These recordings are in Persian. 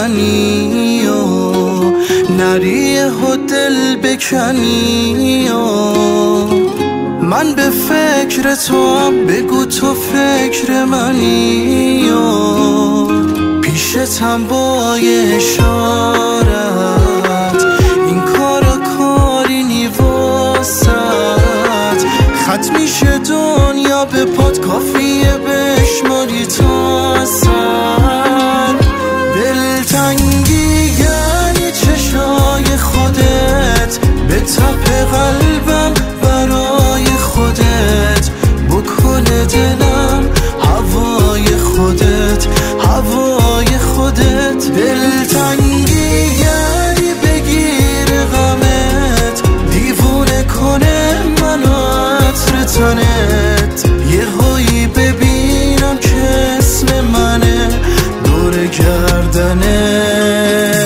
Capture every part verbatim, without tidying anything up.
بزنی و نری و دل بکنی و من به فکر تو هم بگو تو فکر منی و پیشتم با اشارت این کارا کاری نی واسط خط میشه دنیا به پات کافیه بشماری تا سر دلتنگی یعنی چشای خودت به تپ قلبم برای خودت بکنه دلم هوای خودت هوای خودت دلتنگی یعنی بگیر غمت دیوونه کنه منو عطر تنت یه هایی ببینم که اسم منه دور گردنت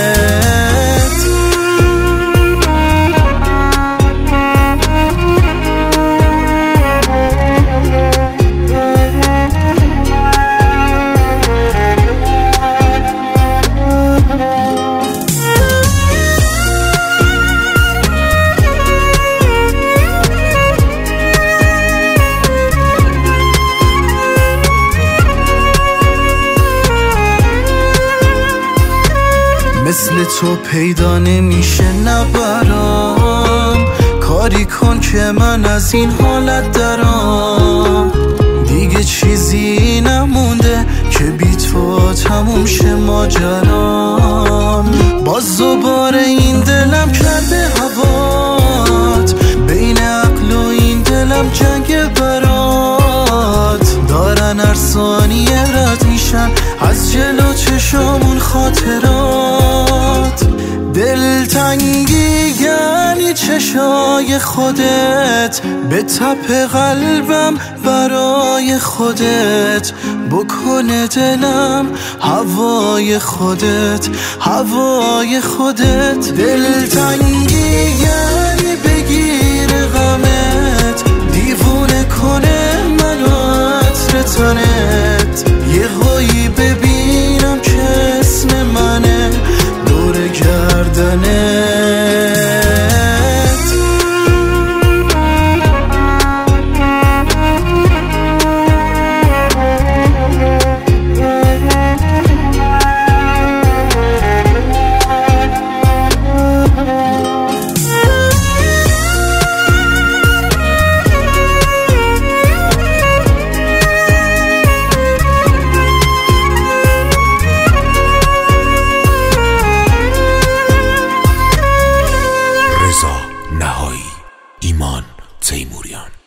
مثل تو پیدا نمیشه نبرام کاری کن که من از این حالت درام دیگه چیزی نمونده که بی تو تموم شه ماجرام باز دوباره این دلم کرده هوات بین عقل و این دلم جنگ برات دارن هر ثانیه رد میشن از جلو چشامون خاطرات دلتنگی یعنی چشای خودت به تپ قلبم برای خودت بکنه دلم هوای خودت هوای خودت دلتنگی یعنی بگیر غمت دیوونه کنه منو عطر تنت یه هایی ببینم که اسم منه دور گردنت نهایی ایمان تیموریان.